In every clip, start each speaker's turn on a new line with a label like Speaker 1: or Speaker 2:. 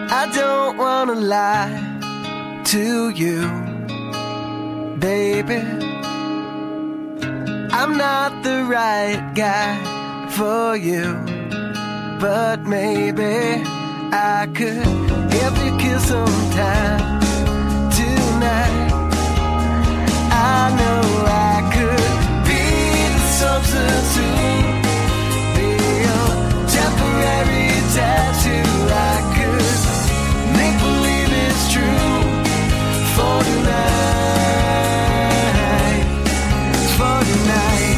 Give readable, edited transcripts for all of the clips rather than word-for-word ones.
Speaker 1: I don't wanna lie to you, baby. I'm not the right guy for you, but maybe I could help you kill some time tonight. I know I could be the substitute, be your temporary tattoo. I could make believe it's true for tonight, for tonight.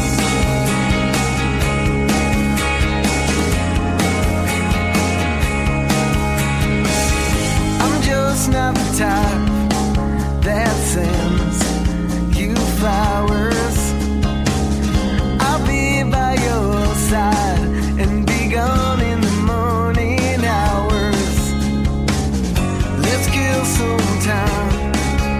Speaker 1: I'm just not the type that sends you flowers. I'll be by your side and be gone in the morning hours. Let's kill some time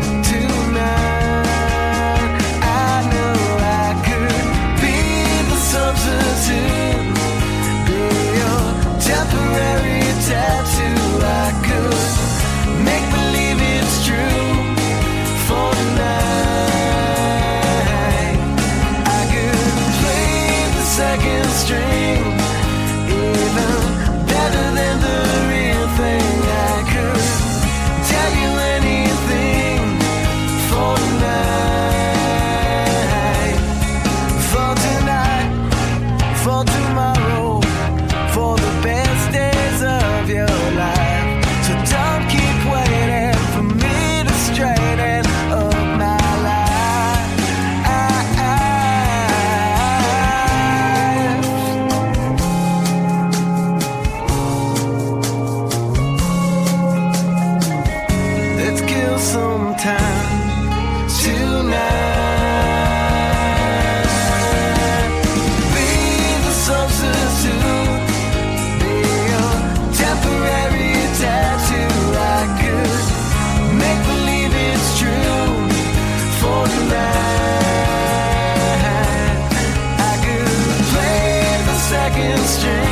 Speaker 1: tonight. I know I could be the substitute, be your temporary tattoo. I could make believe it's true for tonight. I could play the second string even better than the real thing. I could tell you anything for tonight, for tonight, for tomorrow, for the best days of your life. So don't keep waiting for me to straighten up my life. Let's kill some time tonight. Be the substitute, be your temporary tattoo. I could make believe it's true for tonight. I could play the second string